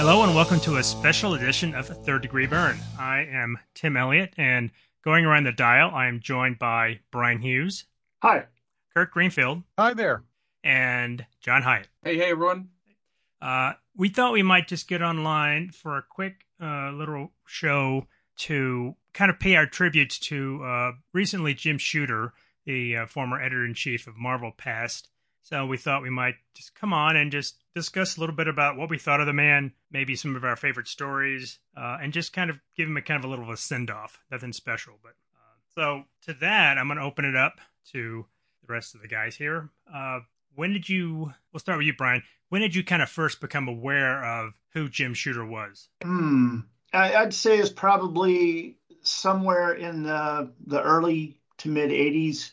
Hello and welcome to a special edition of Third Degree Burn. I am Tim Elliott, and going around the dial, I am joined by Brian Hughes, Hi. Kirk Greenfield, Hi there. and John Hyatt. Hey, everyone. We thought we might just get online for a quick little show to kind of pay our tributes to recently Jim Shooter, the former editor-in-chief of Marvel, passed. So we thought we might just come on and just discuss a little bit about what we thought of the man, maybe some of our favorite stories, and just kind of give him a kind of a little of a send-off. Nothing special. But so to that, I'm going to open it up to the rest of the guys here. We'll start with you, Brian. When did you kind of first become aware of who Jim Shooter was? I'd say it's probably somewhere in the early to mid 80s.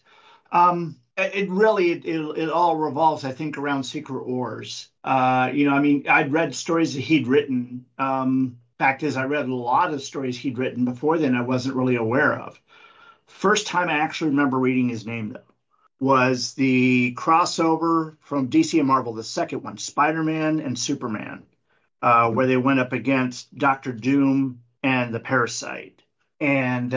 It all revolves, I think, around Secret Wars. I'd read stories that he'd written. Fact is, I read a lot of stories he'd written before then I wasn't really aware of. First time I actually remember reading his name, though, was the crossover from DC and Marvel, the second one, Spider-Man and Superman, where they went up against Doctor Doom and the Parasite. And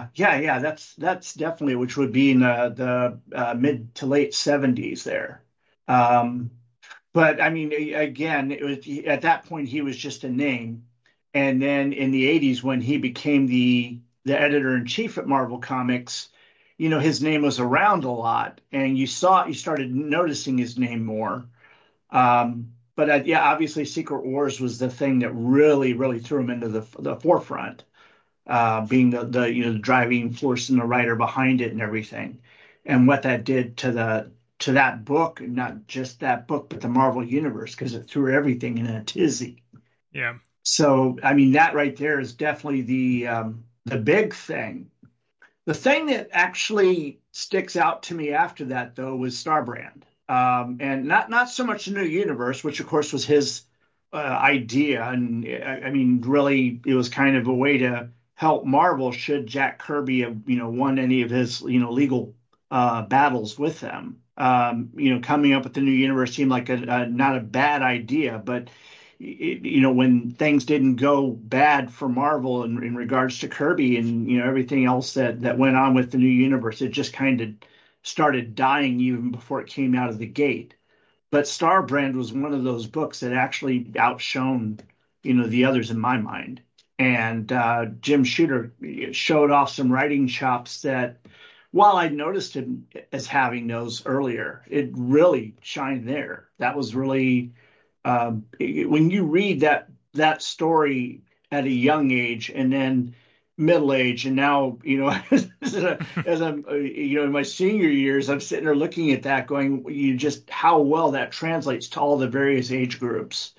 that's definitely, which would be in the mid to late 70s there. But I mean, again, it was at that point he was just a name. And then in the 80s, when he became the editor in chief at Marvel Comics, his name was around a lot, and you started noticing his name more. Obviously, Secret Wars was the thing that really, really threw him into the forefront. Being the driving force and the writer behind it and everything, and what that did to that book, not just that book, but the Marvel universe, because it threw everything in a tizzy. Yeah. So I mean, that right there is definitely the big thing. The thing that actually sticks out to me after that, though, was Starbrand, and not so much the new universe, which of course was his idea, and I mean, really, it was kind of a way to help Marvel should Jack Kirby have won any of his legal battles with them. Coming up with the new universe seemed like not a bad idea, but when things didn't go bad for Marvel in regards to Kirby and everything else that went on with the new universe, it just kind of started dying even before it came out of the gate. But Starbrand was one of those books that actually outshone the others in my mind. And Jim Shooter showed off some writing chops that, while I'd noticed him as having those earlier, it really shined there. That was really when you read that story at a young age and then middle age, and now as I'm in my senior years, I'm sitting there looking at that, going, just how well that translates to all the various age groups.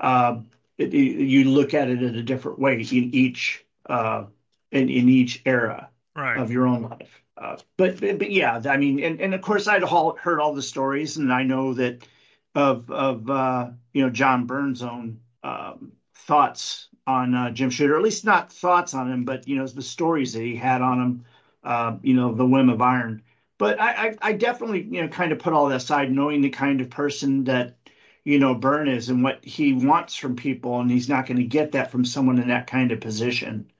You look at it in a different way in each in each era Right. of your own life. But yeah, I mean, and of course I'd heard all the stories, and I know that of John Byrne's own thoughts on Jim Shooter, at least not thoughts on him, but the stories that he had on him, the Whim of Iron. But I definitely kind of put all that aside, knowing the kind of person that Byrne is and what he wants from people, and he's not going to get that from someone in that kind of position.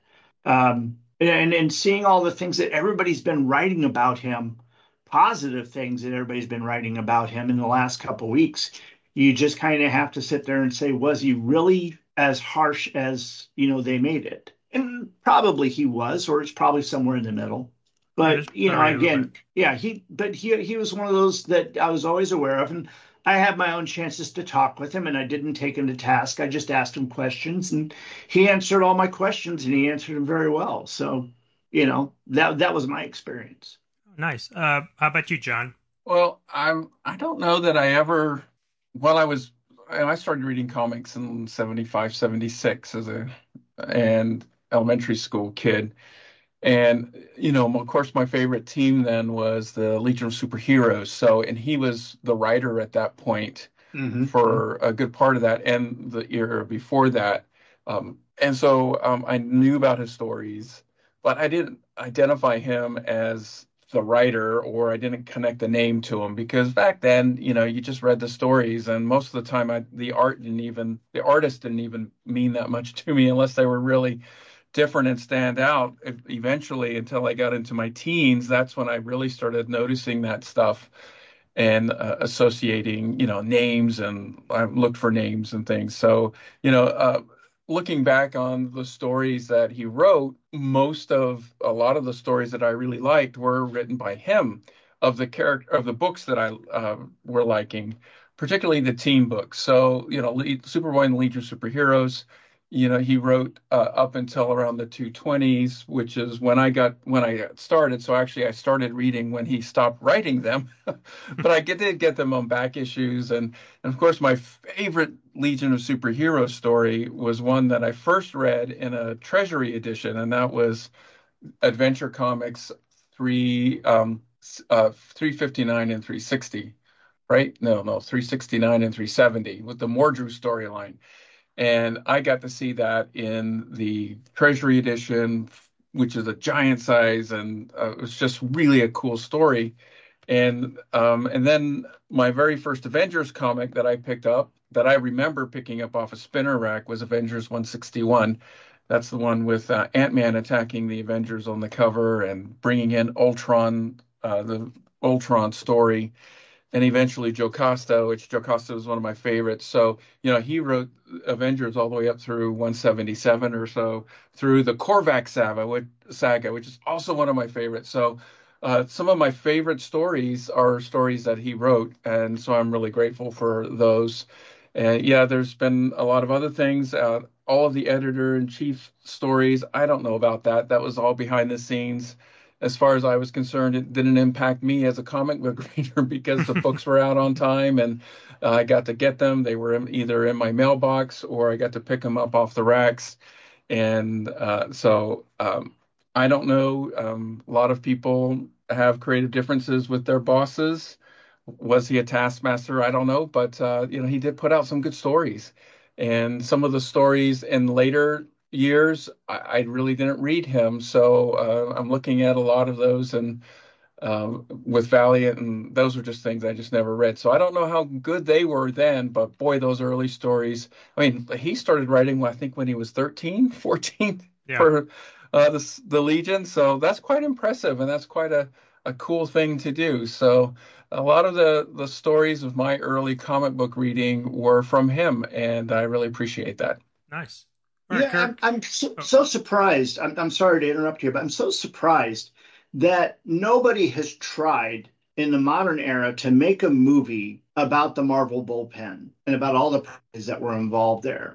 And seeing all the things that everybody's been writing about him, positive things that everybody's been writing about him in the last couple of weeks, you just kind of have to sit there and say, was he really as harsh as they made it? And probably he was, or it's probably somewhere in the middle. But again, yeah, he was one of those that I was always aware of, and I had my own chances to talk with him, and I didn't take him to task. I just asked him questions, and he answered all my questions, and he answered them very well. So, that was my experience. Nice. How about you, John? Well, I don't know that I ever, well, I started reading comics in 75, 76 as an elementary school kid. And, of course, my favorite team then was the Legion of Superheroes. So, and he was the writer at that point for a good part of that and the era before that. I knew about his stories, but I didn't identify him as the writer, or I didn't connect the name to him, because back then, you just read the stories, and most of the time the artist didn't even mean that much to me unless they were really different and stand out. Eventually, until I got into my teens, that's when I really started noticing that stuff and associating, names, and I looked for names and things. So, looking back on the stories that he wrote, a lot of the stories that I really liked were written by him, of the books that I were liking, particularly the team books. So, Superboy and the Legion of Superheroes. He wrote up until around the 220s, which is when I got started. So actually, I started reading when he stopped writing them, but I did get them on back issues. And of course, my favorite Legion of Superheroes story was one that I first read in a Treasury edition, and that was Adventure Comics 359 and 360. Right? No, 369 and 370 with the Mordru storyline. And I got to see that in the Treasury edition, which is a giant size, and it was just really a cool story. And then my very first Avengers comic that I picked up, that I remember picking up off a spinner rack, was Avengers 161. That's the one with Ant-Man attacking the Avengers on the cover and bringing in Ultron, the Ultron story, and eventually Jocasta, which Jocasta was one of my favorites. So, he wrote Avengers all the way up through 177 or so, through the Korvac saga, which is also one of my favorites. So, some of my favorite stories are stories that he wrote, and so I'm really grateful for those. And yeah, there's been a lot of other things. All of the editor-in-chief stories, I don't know about that. That was all behind the scenes. As far as I was concerned, it didn't impact me as a comic book reader because the books were out on time, and I got to get them. They were either in my mailbox, or I got to pick them up off the racks. And so I don't know. A lot of people have creative differences with their bosses. Was he a taskmaster? I don't know. But, he did put out some good stories. And some of the stories in later years, I really didn't read him. So I'm looking at a lot of those, and with Valiant, and those were just things I just never read. So I don't know how good they were then, but boy, those early stories. I mean, he started writing, I think, when he was 13, 14 Yeah. for the Legion. So that's quite impressive, and that's quite a cool thing to do. So a lot of the stories of my early comic book reading were from him, and I really appreciate that. Nice. All right, Yeah, Kirk. I'm so surprised. I'm sorry to interrupt you, but I'm so surprised that nobody has tried in the modern era to make a movie about the Marvel bullpen and about all the parties that were involved there.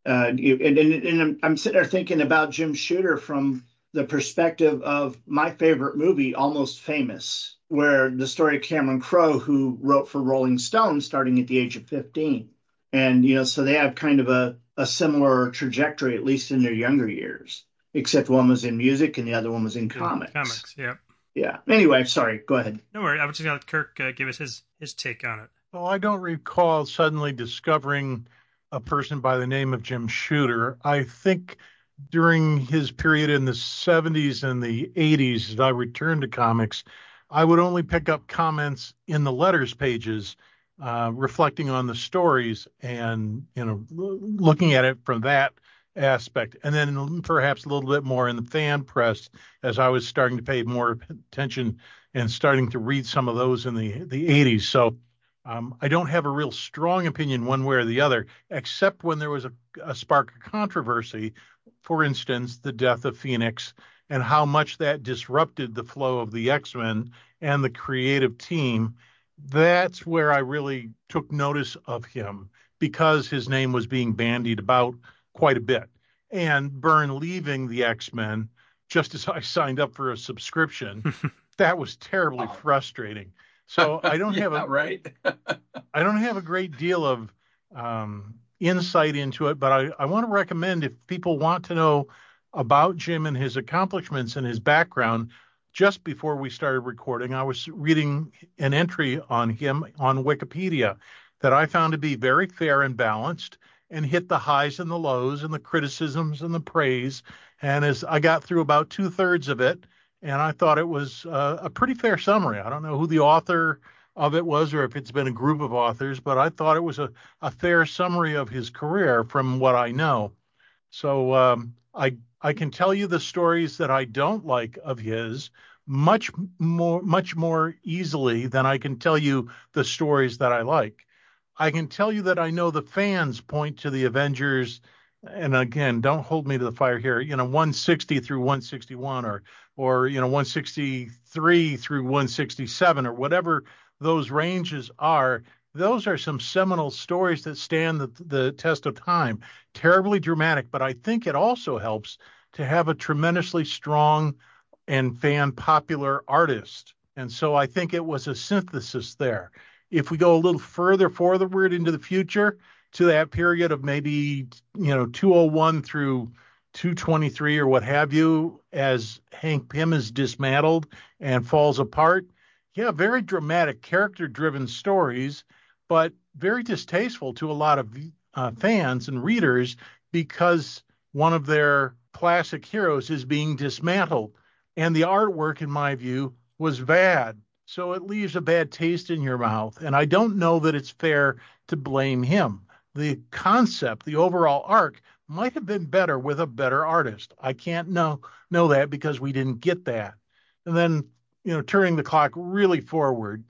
And I'm sitting there thinking about Jim Shooter from the perspective of my favorite movie, Almost Famous, where the story of Cameron Crowe, who wrote for Rolling Stone starting at the age of 15. And, so they have kind of a similar trajectory, at least in their younger years, except one was in music and the other one was in comics. Comics, yeah. Yeah. Anyway, sorry. Go ahead. No worries. I was just going to let Kirk give us his take on it. Well, I don't recall suddenly discovering a person by the name of Jim Shooter. I think during his period in the 70s and the 80s, as I returned to comics, I would only pick up comments in the letters pages, reflecting on the stories and, looking at it from that aspect. And then perhaps a little bit more in the fan press as I was starting to pay more attention and starting to read some of those in the 80s. So I don't have a real strong opinion one way or the other, except when there was a spark of controversy. For instance, the death of Phoenix and how much that disrupted the flow of the X-Men and the creative team. That's where I really took notice of him, because his name was being bandied about quite a bit. And Byrne leaving the X-Men just as I signed up for a subscription, that was terribly frustrating. So I don't have I don't have a great deal of insight into it, but I want to recommend, if people want to know about Jim and his accomplishments and his background. Just before we started recording, I was reading an entry on him on Wikipedia that I found to be very fair and balanced, and hit the highs and the lows and the criticisms and the praise. And as I got through about 2/3 of it, and I thought it was a pretty fair summary. I don't know who the author of it was or if it's been a group of authors, but I thought it was a fair summary of his career from what I know. So I can tell you the stories that I don't like of his much more easily than I can tell you the stories that I like. I can tell you that I know the fans point to the Avengers, and again, don't hold me to the fire here. 160 through 161, or 163 through 167, or whatever those ranges are. Those are some seminal stories that stand the test of time. Terribly dramatic, but I think it also helps to have a tremendously strong and fan popular artist. And so I think it was a synthesis there. If we go a little further forward into the future to that period of maybe, 201 through 223 or what have you, as Hank Pym is dismantled and falls apart, yeah, very dramatic, character-driven stories, but very distasteful to a lot of fans and readers because one of their classic heroes is being dismantled. And the artwork, in my view, was bad. So it leaves a bad taste in your mouth. And I don't know that it's fair to blame him. The concept, the overall arc, might have been better with a better artist. I can't know that because we didn't get that. And then, turning the clock really forward,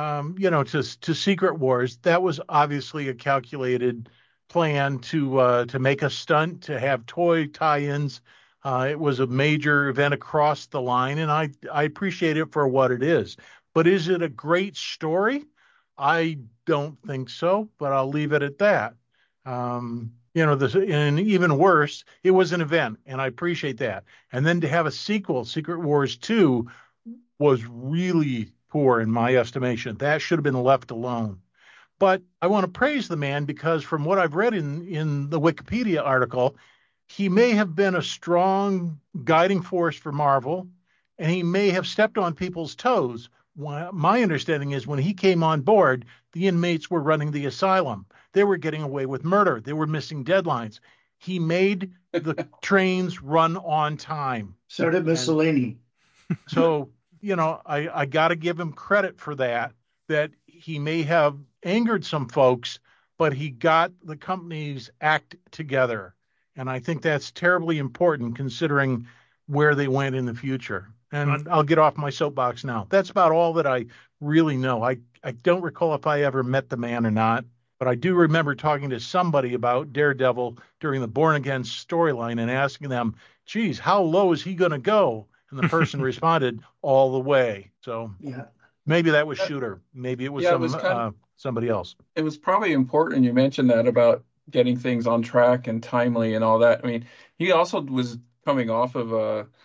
to Secret Wars, that was obviously a calculated plan to make a stunt, to have toy tie-ins. It was a major event across the line, and I appreciate it for what it is. But is it a great story? I don't think so, but I'll leave it at that. And even worse, it was an event, and I appreciate that. And then to have a sequel, Secret Wars 2, was really poor in my estimation. That should have been left alone. But I want to praise the man because from what I've read in the Wikipedia article, he may have been a strong guiding force for Marvel, and he may have stepped on people's toes. My understanding is when he came on board, the inmates were running the asylum. They were getting away with murder. They were missing deadlines. He made the trains run on time. So did Mussolini. So, I got to give him credit for that he may have angered some folks, but he got the company's act together. And I think that's terribly important considering where they went in the future. And I'll get off my soapbox now. That's about all that I really know. I don't recall if I ever met the man or not, but I do remember talking to somebody about Daredevil during the Born Again storyline and asking them, geez, how low is he going to go? And the person responded, all the way. So yeah, maybe that was Shooter. Maybe it was somebody else. It was probably important you mentioned that about getting things on track and timely and all that. I mean, he also was coming off of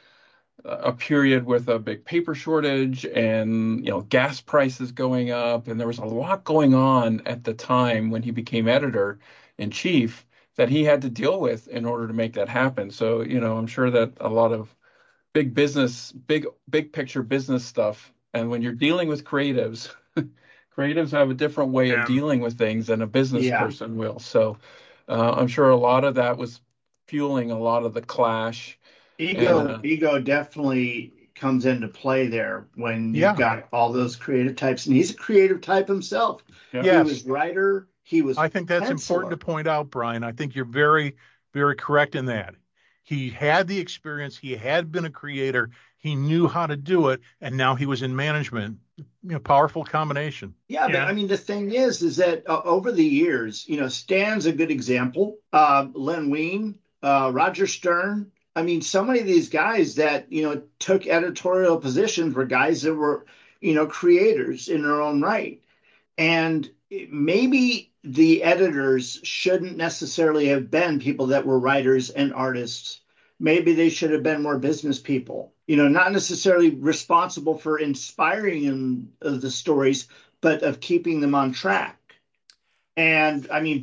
a period with a big paper shortage and gas prices going up, and there was a lot going on at the time when he became editor in chief that he had to deal with in order to make that happen. So I'm sure that a lot of big picture business stuff, and when you're dealing with creatives have a different way of dealing with things than a business person will. So I'm sure a lot of that was fueling a lot of the clash. Ego definitely comes into play there when you've got all those creative types, and he's a creative type himself. Yeah. He was writer. I think that's important to point out, Brian. I think you're very, very correct in that. He had the experience. He had been a creator. He knew how to do it, and now he was in management. Powerful combination. Yeah, but I mean, the thing is that over the years, Stan's a good example. Len Wein, Roger Stern. I mean, so many of these guys that, took editorial positions were guys that were, creators in their own right. And maybe the editors shouldn't necessarily have been people that were writers and artists. Maybe they should have been more business people, not necessarily responsible for inspiring the stories, but of keeping them on track. And I mean,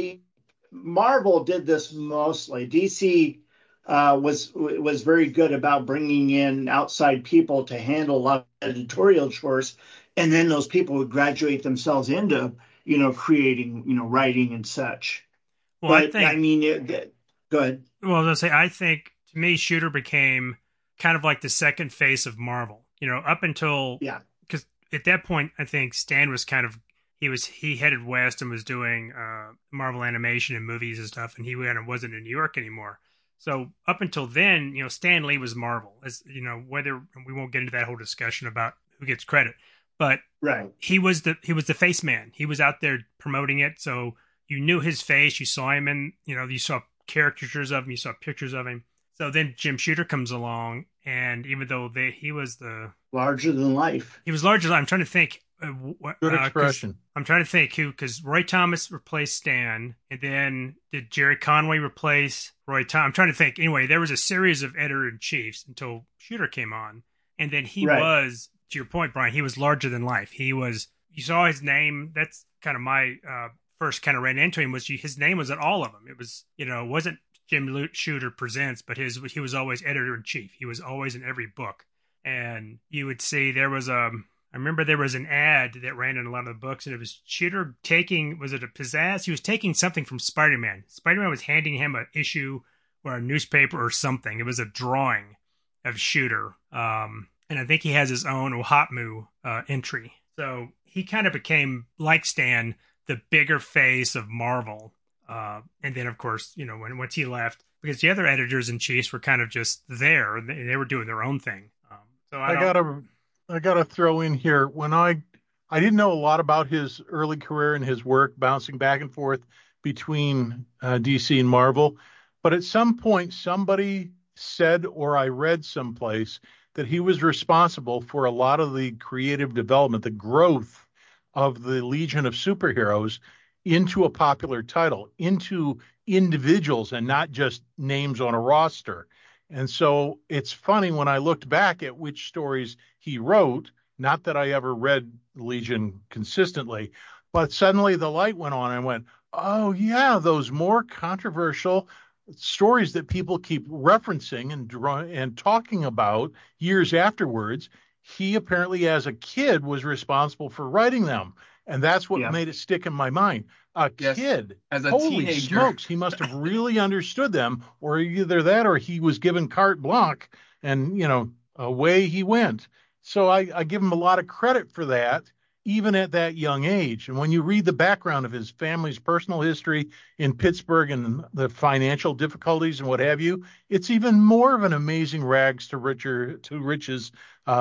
Marvel did this mostly. DC was very good about bringing in outside people to handle a lot of editorial chores, and then those people would graduate themselves into creating writing and such. Well, but go ahead. Well, I was gonna say, I think to me, Shooter became kind of like the second face of Marvel. Up until because at that point, I think Stan was kind of he headed west and was doing Marvel animation and movies and stuff, and he kind of wasn't in New York anymore. So up until then, Stan Lee was Marvel. As whether we won't get into that whole discussion about who gets credit, but he was the face man. He was out there promoting it, so you knew his face. You saw him in you saw caricatures of him, you saw pictures of him. So then Jim Shooter comes along, and even though he was the larger than life, he was larger than life. I'm trying to think. Good expression. I'm trying to think who, because Roy Thomas replaced Stan, and then did Jerry Conway replace Roy Thomas? I'm trying to think. Anyway, there was a series of editor-in-chiefs until Shooter came on, and then he was, to your point, Brian, he was larger than life. He was, you saw his name. That's kind of my first kind of ran into him, was his name was in all of them. It was, it wasn't Jim Shooter Presents, but he was always editor-in-chief. He was always in every book. And you would see I remember there was an ad that ran in a lot of the books, and it was Shooter was it a pizzazz? He was taking something from Spider-Man. Spider-Man was handing him an issue or a newspaper or something. It was a drawing of Shooter. And I think he has his own Ohatmu entry. So he kind of became, like Stan, the bigger face of Marvel. And then, of course, once he left, because the other editors-in-chiefs were kind of just there. They were doing their own thing. I gotta throw in here, when I didn't know a lot about his early career and his work bouncing back and forth between DC and Marvel, but at some point somebody said, or I read someplace, that he was responsible for a lot of the creative development, the growth of the Legion of Superheroes into a popular title, into individuals and not just names on a roster. And so it's funny when I looked back at which stories he wrote, not that I ever read Legion consistently, but suddenly the light went on and I went, oh, those more controversial stories that people keep referencing and talking about years afterwards, he apparently as a kid was responsible for writing them. And that's what made it stick in my mind. Kid, as a holy teenager. Smokes, he must have really understood them, or either that or he was given carte blanche and, away he went. So I give him a lot of credit for that, even at that young age. And when you read the background of his family's personal history in Pittsburgh and the financial difficulties and what have you, it's even more of an amazing rags to riches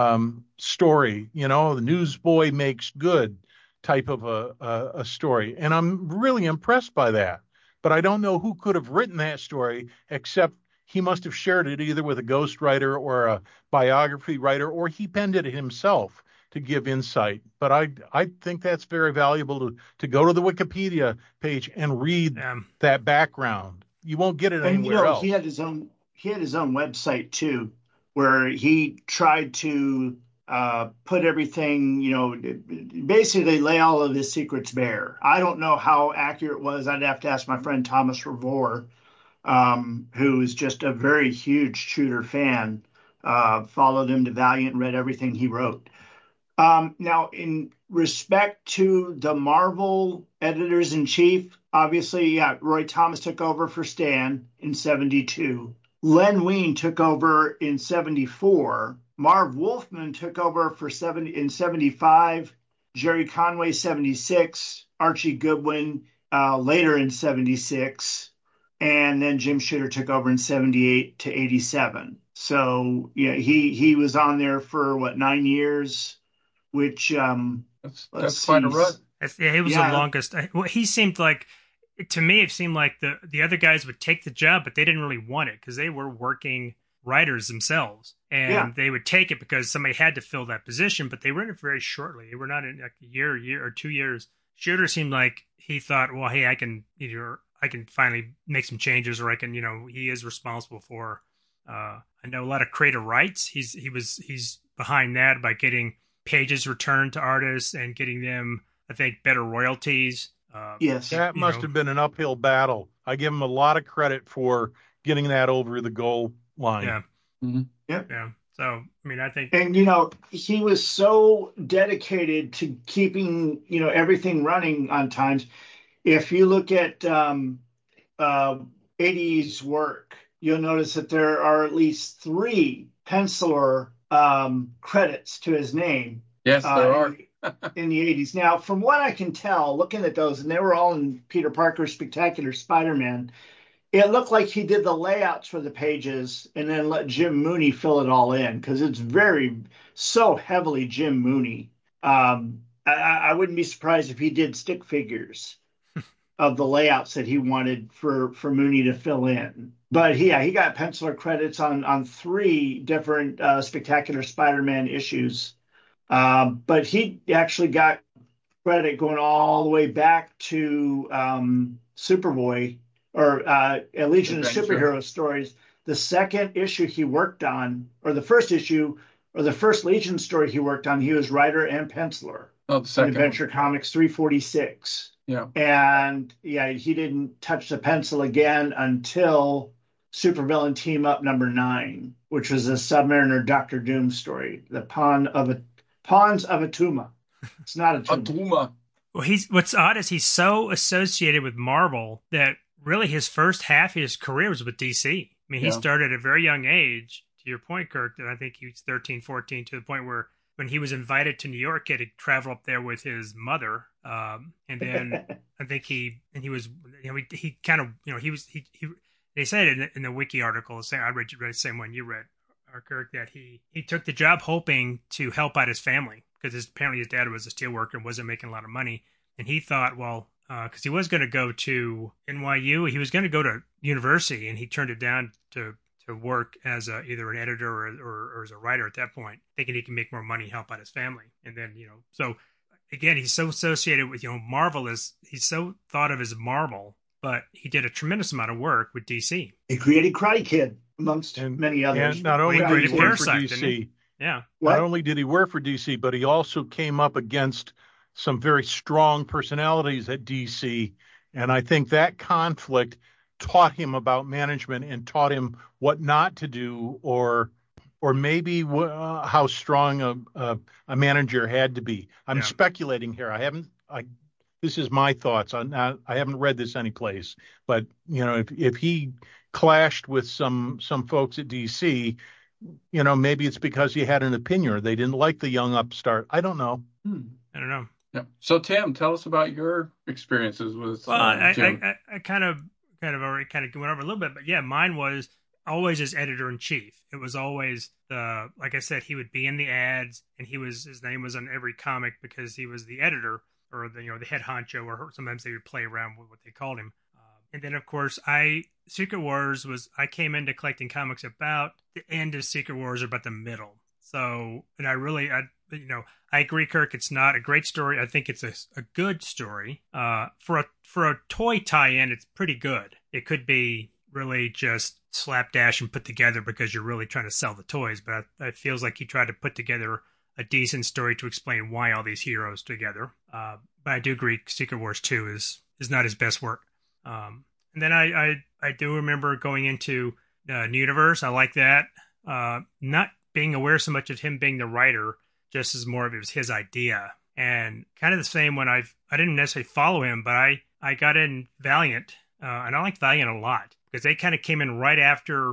story. The newsboy makes good type of a story. And I'm really impressed by that. But I don't know who could have written that story, except he must have shared it either with a ghostwriter or a biography writer, or he penned it himself to give insight. But I think that's very valuable to go to the Wikipedia page and read that background. You won't get it anywhere else. He had his own website too, where he tried to put everything, basically lay all of his secrets bare. I don't know how accurate it was. I'd have to ask my friend Thomas Revor, who is just a very huge Shooter fan, followed him to Valiant and read everything he wrote. Now, in respect to the Marvel editors-in-chief, obviously, Roy Thomas took over for Stan in 1972. Len Wein took over in 1974. Marv Wolfman took over in 1975, Jerry Conway 1976, Archie Goodwin later in 1976, and then Jim Shooter took over in 1978 to 1987. So he was on there for 9 years, which that's quite a run. He was the longest. He seemed like, to me, it seemed like the other guys would take the job, but they didn't really want it because they were working writers themselves, and they would take it because somebody had to fill that position, but they were in it very shortly. They were not in like a year or 2 years. Shooter seemed like he thought, well, hey, I can finally make some changes, or I can, he is responsible for, I know a lot of creative rights. He's behind that by getting pages returned to artists and getting them, I think, better royalties. Yes. That must have been an uphill battle. I give him a lot of credit for getting that over the goal line. Yeah. Mm-hmm. Yeah. So, I think. And, he was so dedicated to keeping, everything running on times. If you look at 80s work, you'll notice that there are at least 3 penciler credits to his name. Yes, there are. In the 80s. Now, from what I can tell, looking at those, and they were all in Peter Parker's Spectacular Spider-Man, it looked like he did the layouts for the pages and then let Jim Mooney fill it all in, because it's so heavily Jim Mooney. I wouldn't be surprised if he did stick figures of the layouts that he wanted for Mooney to fill in. But he got penciler credits on 3 different Spectacular Spider-Man issues. But he actually got credit going all the way back to Superboy, or Legion of Superhero Stories. The second issue he worked on, or the first issue, or the first Legion story he worked on, he was writer and penciler. Oh, the second Adventure Comics 346. Yeah. And he didn't touch the pencil again until Supervillain Team Up #9, which was a Submariner Doctor Doom story, the Pawns of Atuma. It's not Atuma. Well, what's odd is he's so associated with Marvel that really his first half of his career was with DC. I mean, he started at a very young age, to your point, Kirk, that I think he was 13, 14, to the point where when he was invited to New York, he had to travel up there with his mother. And then I think he kind of, they said in the wiki article, I read the same one you read, Kirk, that he took the job hoping to help out his family, because apparently his dad was a steel worker and wasn't making a lot of money. And he thought, well, because he was going to go to NYU, he was going to go to university, and he turned it down to work as either an editor or as a writer at that point, thinking he can make more money, help out his family. And then, so again, he's so associated with, Marvel he's so thought of as Marvel, but he did a tremendous amount of work with DC. He created Karate Kid, amongst many others. And not only did he work for DC, not only did he work for DC, but he also came up against some very strong personalities at DC. And I think that conflict taught him about management and taught him what not to do, or maybe how strong a manager had to be. I'm speculating here. This is my thoughts. I haven't read this anyplace, but if he clashed with some folks at DC, maybe it's because he had an opinion or they didn't like the young upstart. I don't know. I don't know. Yeah. So Tim, tell us about your experiences with. Well, I kind of already went over a little bit, but yeah, mine was always as editor in chief. It was always like I said, he would be in the ads, and his name was on every comic because he was the editor, or the head honcho, or sometimes they would play around with what they called him. And then of course Secret Wars I came into collecting comics about the end of Secret Wars, or about the middle. So, and I agree, Kirk, it's not a great story. I think it's a good story. For a toy tie-in, it's pretty good. It could be really just slapdash and put together because you're really trying to sell the toys, but it feels like he tried to put together a decent story to explain why all these heroes together. But I do agree, Secret Wars 2 is not his best work. And then I do remember going into New Universe. I like that. Not being aware so much of him being the writer, just as more of it was his idea. And kind of the same when I didn't necessarily follow him, but I got in Valiant, and I liked Valiant a lot because they kind of came in right after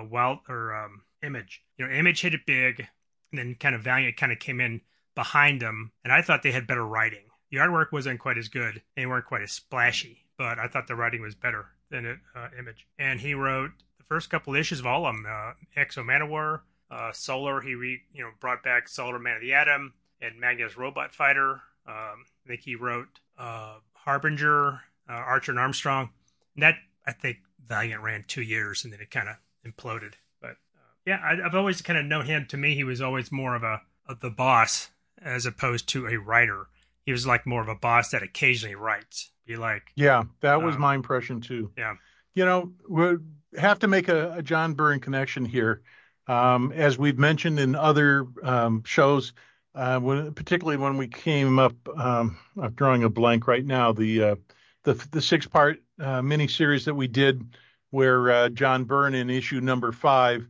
Image. Image hit it big, and then kind of Valiant kind of came in behind them, and I thought they had better writing. The artwork wasn't quite as good, they weren't quite as splashy, but I thought the writing was better than Image. And he wrote the first couple issues of all of them. Exo Manowar, Solar, he brought back Solar, Man of the Atom, and Magnus Robot Fighter. I think he wrote Harbinger, Archer and Armstrong. And that, I think, Valiant ran 2 years, and then it kind of imploded. But I've always kind of known him. To me, he was always more of the boss as opposed to a writer. He was like more of a boss that occasionally writes. That was my impression too. Yeah. We have to make a John Byrne connection here. As we've mentioned in other shows, particularly when we came up, I'm drawing a blank right now, the 6-part miniseries that we did where John Byrne in issue number 5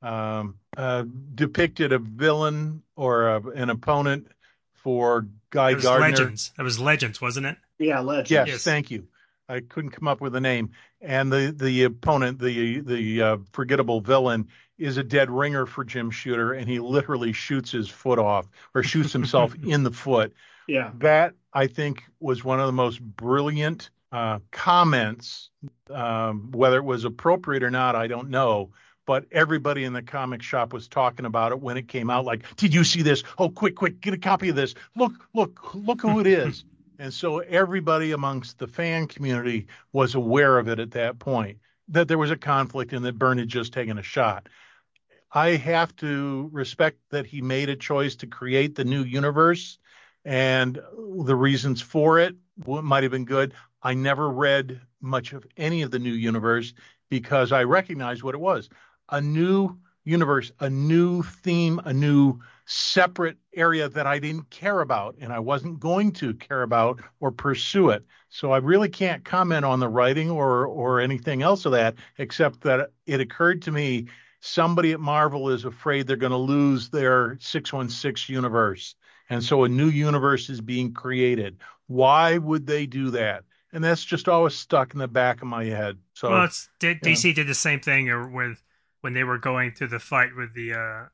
depicted a villain or an opponent for Guy Gardner. Legends. That was Legends, wasn't it? Yeah, Legends. Yes, thank you. I couldn't come up with a name. and the opponent, the forgettable villain, is a dead ringer for Jim Shooter, and he literally shoots his foot off or shoots himself in the foot. Yeah. That, I think, was one of the most brilliant comments. Whether it was appropriate or not, I don't know. But everybody in the comic shop was talking about it when it came out. Like, did you see this? Oh, quick, get a copy of this. Look who it is. And so everybody amongst the fan community was aware of it at that point, that there was a conflict and that Byrne had just taken a shot. I have to respect that he made a choice to create the new universe, and the reasons for it might have been good. I never read much of any of the new universe because I recognized what it was. A new universe, a new theme, a new separate area that I didn't care about, and I wasn't going to care about or pursue it. So I really can't comment on the writing or anything else of that, except that it occurred to me somebody at Marvel is afraid they're going to lose their 616 universe. And so a new universe is being created. Why would they do that? And that's just always stuck in the back of my head. So, well, DC did the same thing with when they were going through the fight with the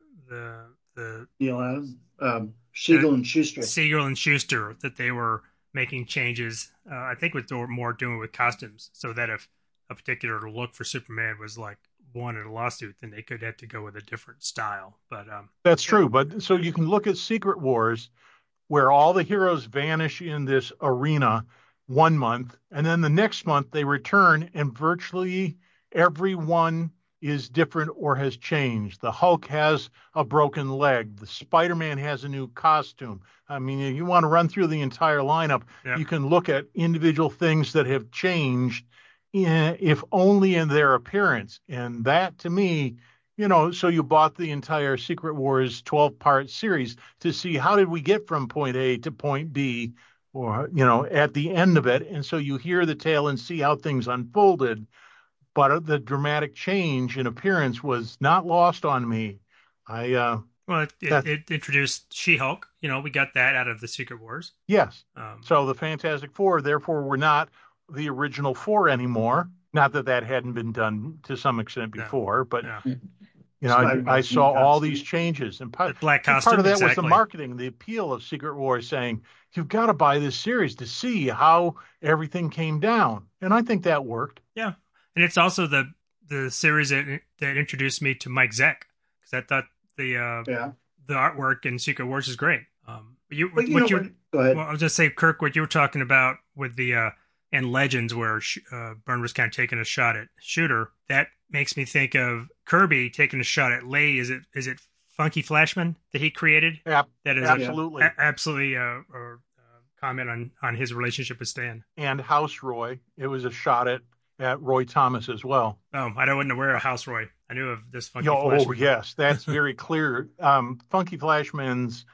Siegel and Schuster. Siegel and Schuster, that they were making changes. I think with more doing with costumes, so that if a particular look for Superman was like wanted a lawsuit, then they could have to go with a different style. But that's true. But so you can look at Secret Wars, where all the heroes vanish in this arena 1 month, and then the next month they return, and virtually everyone is different or has changed. The Hulk has a broken leg. The Spider-Man has a new costume. I mean, if you want to run through the entire lineup, you can look at individual things that have changed, if only in their appearance. And that, to me, so you bought the entire Secret Wars 12-part series to see how did we get from point A to point B, or, at the end of it. And so you hear the tale and see how things unfolded. But the dramatic change in appearance was not lost on me. Well, it introduced She-Hulk. We got that out of the Secret Wars. Yes. So the Fantastic Four, therefore, were not the original four anymore. Not that hadn't been done to some extent before, but I saw all these changes, and part of that was the marketing, the appeal of Secret Wars, saying you've got to buy this series to see how everything came down, and I think that worked. Yeah, and it's also the series that introduced me to Mike Zeck, because I thought the artwork in Secret Wars is great. Go ahead. Well, I was just say, Kirk, what you were talking about with the and Legends, where Byrne was kind of taking a shot at Shooter, that makes me think of Kirby taking a shot at Lay. Is it Funky Flashman that he created? Yeah, that is absolutely a comment on his relationship with Stan. And House Roy, it was a shot at Roy Thomas as well. Oh, I wasn't aware of House Roy. I knew of this Funky Flashman. Oh, yes, that's very clear. Funky Flashman's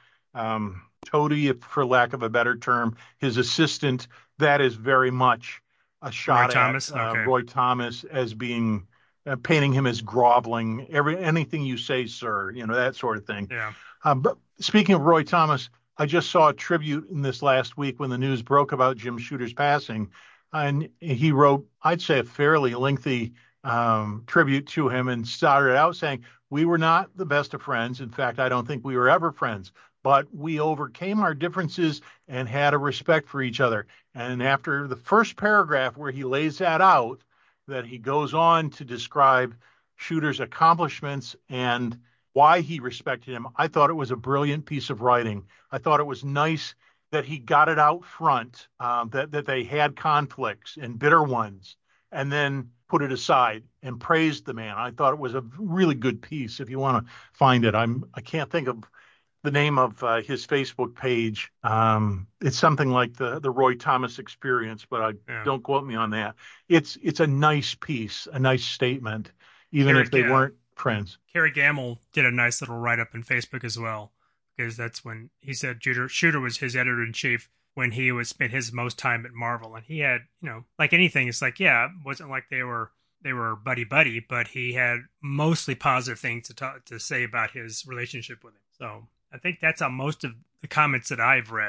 toady, for lack of a better term, his assistant, that is very much a shot at Roy Thomas as being painting him as groveling. Anything you say, sir, that sort of thing. Yeah. But speaking of Roy Thomas, I just saw a tribute in this last week when the news broke about Jim Shooter's passing, and he wrote, I'd say, a fairly lengthy tribute to him, and started out saying, we were not the best of friends. In fact, I don't think we were ever friends, but we overcame our differences and had a respect for each other. And after the first paragraph where he lays that out, that he goes on to describe Shooter's accomplishments and why he respected him, I thought it was a brilliant piece of writing. I thought it was nice that he got it out front, that they had conflicts and bitter ones, and then put it aside and praised the man. I thought it was a really good piece. If you want to find it, I can't think of the name of his Facebook page. It's something like the Roy Thomas Experience, but don't quote me on that. It's a nice piece, a nice statement, even if they weren't friends. Kerry Gamble did a nice little write-up on Facebook as well, because that's when he said Shooter was his editor-in-chief when he was spent his most time at Marvel. And he had, like anything, it's like, it wasn't like they were buddy-buddy, but he had mostly positive things to say about his relationship with him. So I think that's how most of the comments that I've read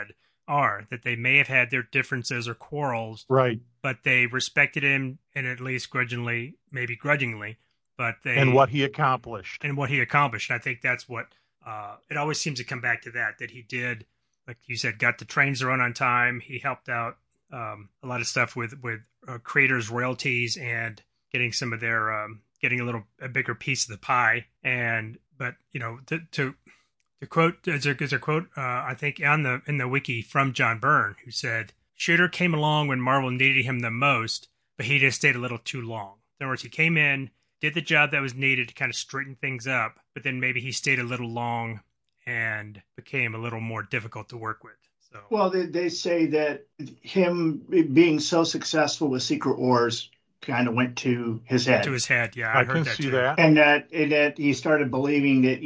are, that they may have had their differences or quarrels, Right. but they respected him, and at least grudgingly, maybe grudgingly, but they And what he accomplished. And what he accomplished. And I think that's what it always seems to come back to, that he did, like you said, got the trains to run on time. He helped out a lot of stuff with creators' royalties and getting some of their getting a bigger piece of the pie. But to quote, there's a quote I think in the wiki from John Byrne, who said, "Shooter came along when Marvel needed him the most, but he just stayed a little too long." In other words, he came in, did the job that was needed to kind of straighten things up, but then maybe he stayed a little long and became a little more difficult to work with. So, well, they say that him being so successful with Secret Wars kind of went to his head. To his head, yeah, I heard can that see too. that. And that he started believing that,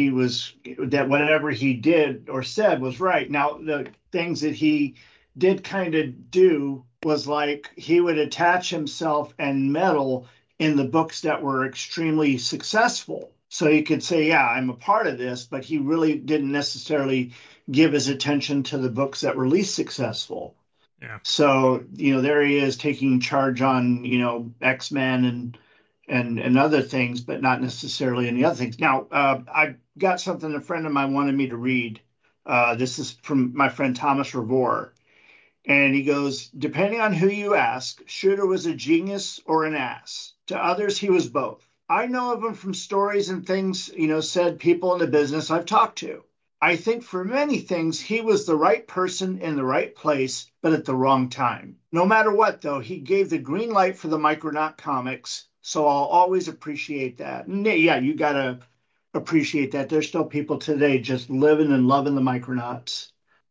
that whatever he did or said was right. Now, the things that he did kind of do was like he would attach himself and meddle in the books that were extremely successful. So he could say, yeah, I'm a part of this, but he really didn't necessarily give his attention to the books that were least successful. Yeah. So, there he is taking charge on, X-Men and other things, but not necessarily any other things. Now, I got something a friend of mine wanted me to read. This is from my friend Thomas Revore. And he goes, depending on who you ask, Shooter was a genius or an ass. To others, he was both. I know of him from stories and things, said people in the business I've talked to. I think for many things, he was the right person in the right place, but at the wrong time. No matter what, though, he gave the green light for the Micronaut comics, so I'll always appreciate that. And yeah, you got to appreciate that. There's still people today just living and loving the Micronauts.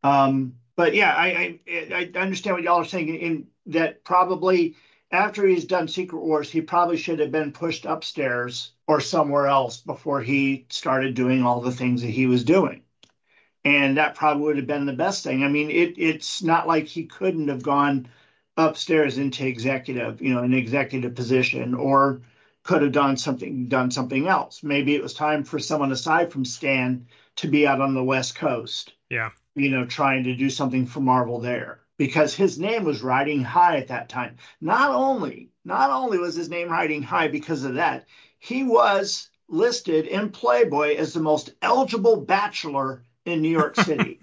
But yeah, I understand what y'all are saying in that probably after he's done Secret Wars, he probably should have been pushed upstairs or somewhere else before he started doing all the things that he was doing. And that probably would have been the best thing. I mean, it's not like he couldn't have gone upstairs into an executive position, or could have done something else. Maybe it was time for someone aside from Stan to be out on the West Coast. Yeah. Trying to do something for Marvel there, because his name was riding high at that time. Not only was his name riding high because of that, he was listed in Playboy as the most eligible bachelor in New York City.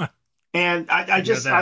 And I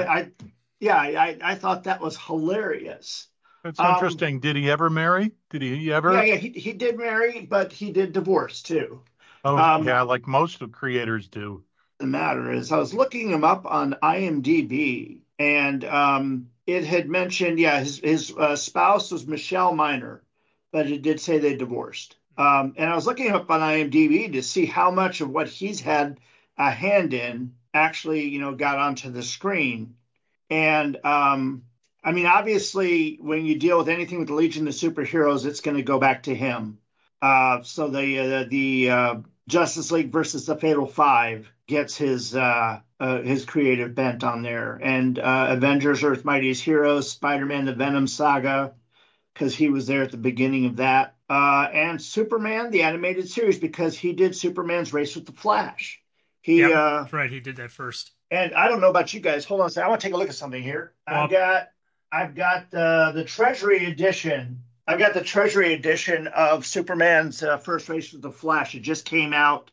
thought that was hilarious. That's interesting. Did he ever marry? Did he ever? Yeah, he did marry, but he did divorce too. Oh, yeah, like most of creators do. The matter is, I was looking him up on IMDb, and it had mentioned, his spouse was Michelle Miner, but it did say they divorced. And I was looking him up on IMDb to see how much of what he's had a hand in actually, got onto the screen. And I mean, obviously, when you deal with anything with the Legion of Superheroes, it's going to go back to him. So the Justice League versus the Fatal Five gets his creative bent on there, and Avengers: Earth's Mightiest Heroes, Spider-Man: The Venom Saga, because he was there at the beginning of that, and Superman: The Animated Series, because he did Superman's Race with the Flash. That's right. He did that first. And I don't know about you guys. Hold on a second. I want to take a look at something here. I've got the Treasury edition. I've got the Treasury edition of Superman's first Race with the Flash. It just came out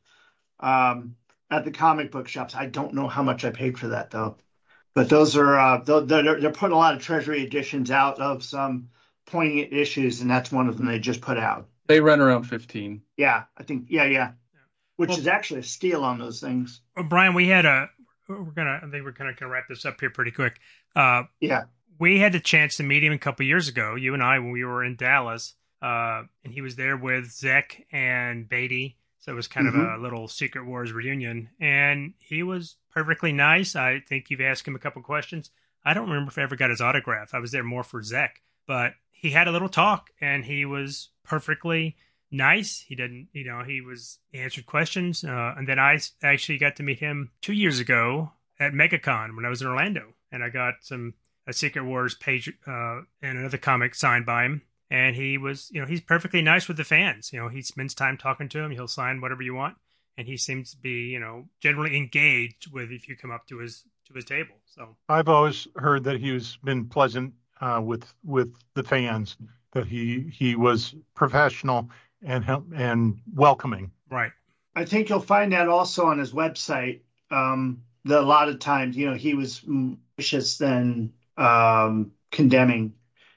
at the comic book shops. I don't know how much I paid for that though. But those are they're putting a lot of Treasury editions out of some poignant issues, and that's one of them they just put out. They run around 15. Yeah, I think yeah. Which is actually a steal on those things. Well, Brian, I think we're gonna wrap this up here pretty quick. Yeah. We had the chance to meet him a couple years ago, you and I, when we were in Dallas, and he was there with Zek and Beatty. So it was kind of a little Secret Wars reunion, and he was perfectly nice. I think you've asked him a couple questions. I don't remember if I ever got his autograph. I was there more for Zek, but he had a little talk, and he was perfectly nice. He answered questions. And then I actually got to meet him 2 years ago at MegaCon when I was in Orlando, and I got a Secret Wars page and another comic signed by him. And he was, he's perfectly nice with the fans. He spends time talking to them. He'll sign whatever you want. And he seems to be, generally engaged with if you come up to his to his table. So I've always heard that he's been pleasant with the fans, that he was professional and welcoming. Right. I think you'll find that also on his website. That a lot of times, he was malicious than condemning.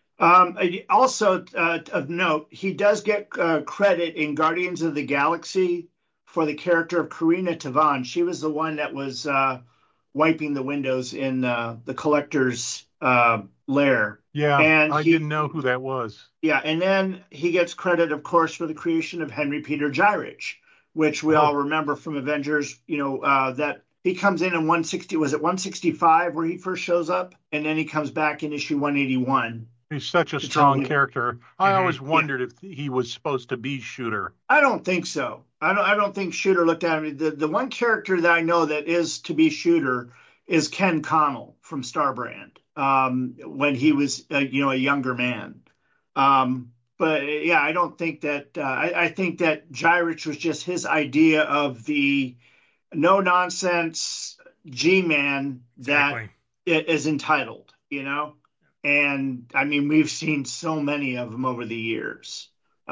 Also, of note, he does get credit in Guardians of the Galaxy for the character of Karina Tavan. She was the one that was wiping the windows in the Collector's lair. Yeah, and I didn't know who that was. Yeah, and then he gets credit, of course, for the creation of Henry Peter Gyrich, which we all remember from Avengers. That he comes in 160. Was it 165 where he first shows up, and then he comes back in issue 181. He's such a strong character. I always wondered if he was supposed to be Shooter. I don't think so. I don't think Shooter looked at him. The one character that I know that is to be Shooter is Ken Connell from Starbrand, when he was a younger man. But yeah, I don't think that. I think that Gyrich was just his idea of the no nonsense G-man that is entitled, And I mean, we've seen so many of them over the years.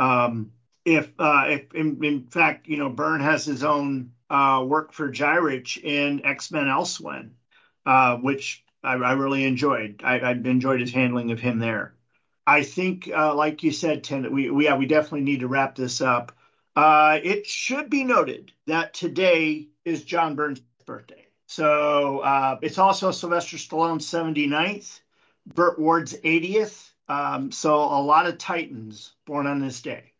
If in fact, Byrne has his own work for Gyrich in X-Men Elsewhere, which I really enjoyed. I enjoyed his handling of him there. I think, like you said, Tim, we definitely need to wrap this up. It should be noted that today is John Byrne's birthday. So it's also Sylvester Stallone's 79th. Burt Ward's 80th. So a lot of Titans born on this day.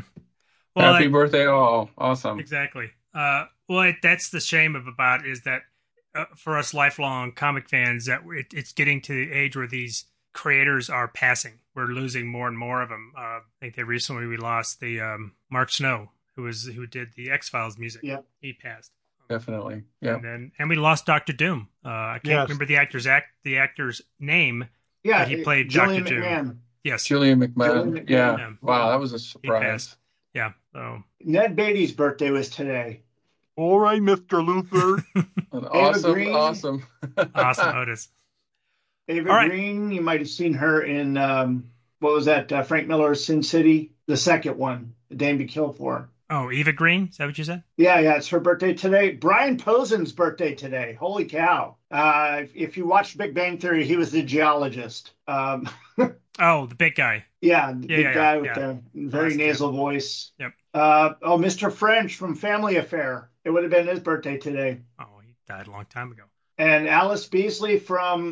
Happy birthday, all. Awesome. Exactly. That's the shame about it, is that for us lifelong comic fans, that it's getting to the age where these creators are passing. We're losing more and more of them. I think we lost the Mark Snow, who did the X-Files music. Yeah. He passed. Definitely. Yeah. And we lost Dr. Doom. I can't remember the actor's name. Yeah, but he played Dr. Doom. McMahon. Yes, Julian McMahon. Yeah. Wow, that was a surprise. Yeah. So Ned Beatty's birthday was today. All right, Mr. Luther. Awesome Otis. Ava Green, you might have seen her in what was that? Frank Miller's Sin City, the second one, The Dame to Kill For. Oh, Eva Green? Is that what you said? Yeah, it's her birthday today. Brian Posen's birthday today. Holy cow. If you watched Big Bang Theory, he was the geologist. Oh, the big guy. Yeah, the big guy with the very nasal voice. Yep. Mr. French from Family Affair. It would have been his birthday today. Oh, he died a long time ago. And Alice Beasley from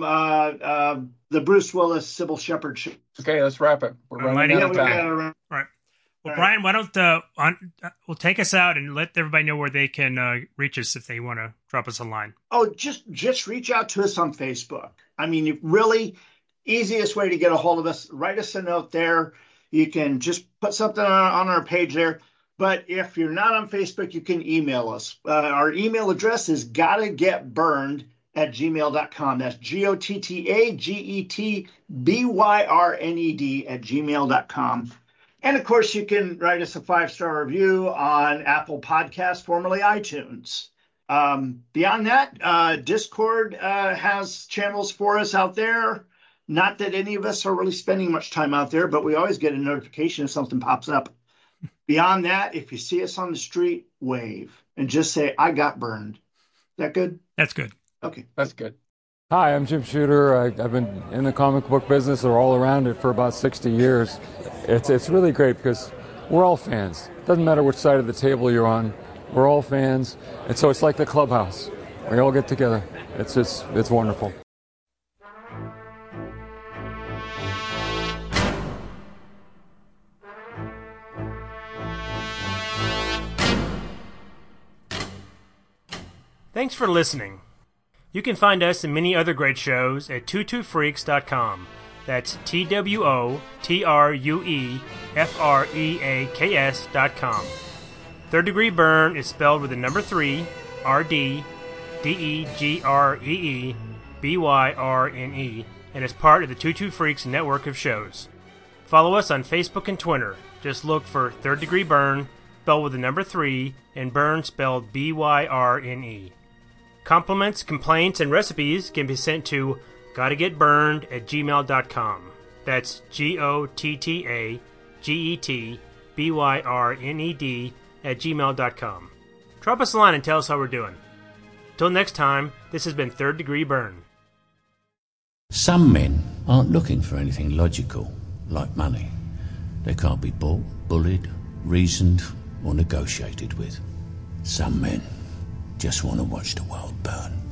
the Bruce Willis Sybil Shepherd show. Okay, let's wrap it. We're running out of time. All right. Well, Brian, why don't we'll take us out and let everybody know where they can reach us if they want to drop us a line. Oh, just reach out to us on Facebook. I mean, really easiest way to get a hold of us. Write us a note there. You can just put something on our page there. But if you're not on Facebook, you can email us. Our email address is gottagetburned@gmail.com. That's gottagetbyrned@gmail.com. And, of course, you can write us a 5-star review on Apple Podcasts, formerly iTunes. Beyond that, Discord has channels for us out there. Not that any of us are really spending much time out there, but we always get a notification if something pops up. Beyond that, if you see us on the street, wave and just say, I got burned. Is that good? That's good. Okay. That's good. Hi, I'm Jim Shooter. I've been in the comic book business or all around it for about 60 years. It's really great because we're all fans. Doesn't matter which side of the table you're on. We're all fans. And so it's like the clubhouse. We all get together. It's wonderful. Thanks for listening. You can find us and many other great shows at twotwofreaks.com. That's TWOTRUEFREAKS.com. Third Degree Burn is spelled with the number 3, RDDEGREEBYRNE, and is part of the Two Two Freaks network of shows. Follow us on Facebook and Twitter. Just look for Third Degree Burn, spelled with the number 3, and Burn spelled BYRNE. Compliments, complaints, and recipes can be sent to gottagetburned@gmail.com. That's GOTTAGETBYRNED@gmail.com. Drop us a line and tell us how we're doing. Till next time, this has been Third Degree Burn. Some men aren't looking for anything logical, like money. They can't be bought, bullied, reasoned, or negotiated with. Some men just want to watch the world burn.